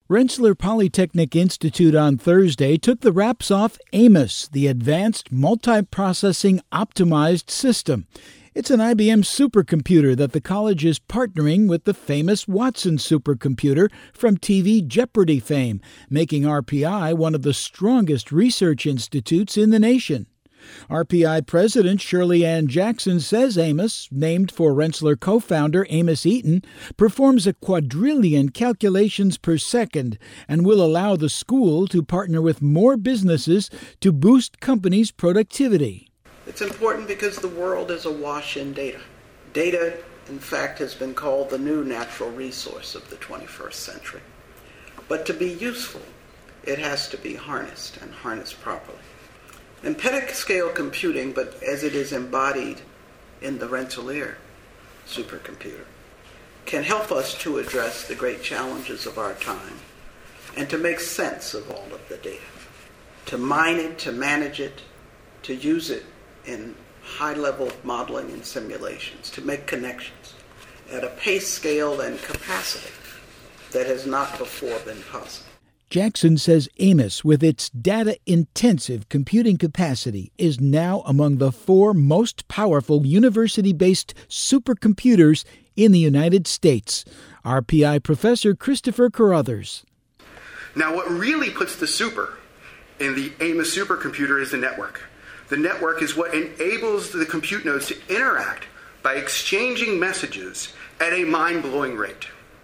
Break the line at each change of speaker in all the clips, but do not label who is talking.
Rensselaer Polytechnic Institute on Thursday took the wraps off AMOS, the Advanced Multiprocessing Optimized System. It's an IBM supercomputer that the college is partnering with the famous Watson supercomputer from TV Jeopardy fame, making RPI one of the strongest research institutes in the nation. RPI President Shirley Ann Jackson says AMOS, named for Rensselaer co-founder Amos Eaton, performs a quadrillion calculations per second and will allow the school to partner with more businesses to boost companies' productivity.
It's important because the world is awash in data. Data, in fact, has been called the new natural resource of the 21st century. But to be useful, it has to be harnessed and harnessed properly. And petascale computing, but as it is embodied in the Rensselaer supercomputer, can help us to address the great challenges of our time and to make sense of all of the data, to mine it, to manage it, to use it in high-level modeling and simulations, to make connections at a pace, scale, and capacity that has not before been possible.
Jackson says AMOS, with its data-intensive computing capacity, is now among the 4 most powerful university-based supercomputers in the United States. RPI professor Christopher Carruthers.
Now, what really puts the super in the AMOS supercomputer is the network. The network is what enables the compute nodes to interact by exchanging messages at a mind-blowing rate.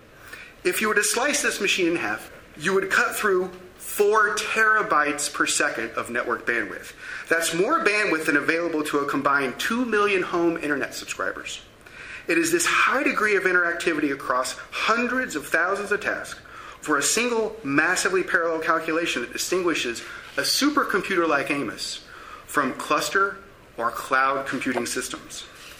If you were to slice this machine in half, you would cut through 4 terabytes per second of network bandwidth. That's more bandwidth than available to a combined 2 million home internet subscribers. It is this high degree of interactivity across hundreds of thousands of tasks for a single massively parallel calculation that distinguishes a supercomputer like AMOS from cluster or cloud computing systems.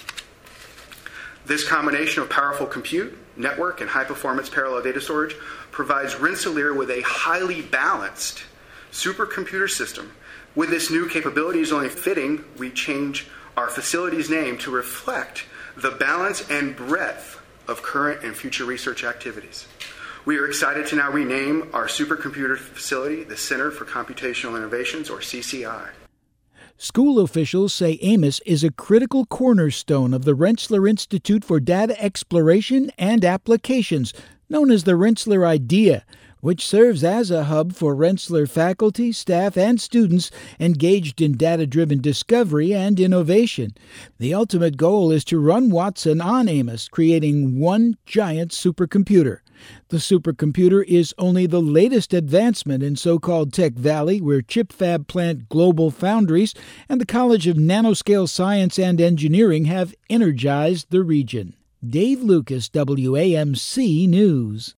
This combination of powerful compute, network, and high-performance parallel data storage provides Rensselaer with a highly balanced supercomputer system. With this new capability, it's only fitting we change our facility's name to reflect the balance and breadth of current and future research activities. We are excited to now rename our supercomputer facility the Center for Computational Innovations, or CCI.
School officials say AMOS is a critical cornerstone of the Rensselaer Institute for Data Exploration and Applications, known as the Rensselaer IDEA, which serves as a hub for Rensselaer faculty, staff, and students engaged in data-driven discovery and innovation. The ultimate goal is to run Watson on AMOS, creating one giant supercomputer. The supercomputer is only the latest advancement in so-called Tech Valley, where chip fab plant Global Foundries and the College of Nanoscale Science and Engineering have energized the region. Dave Lucas, WAMC News.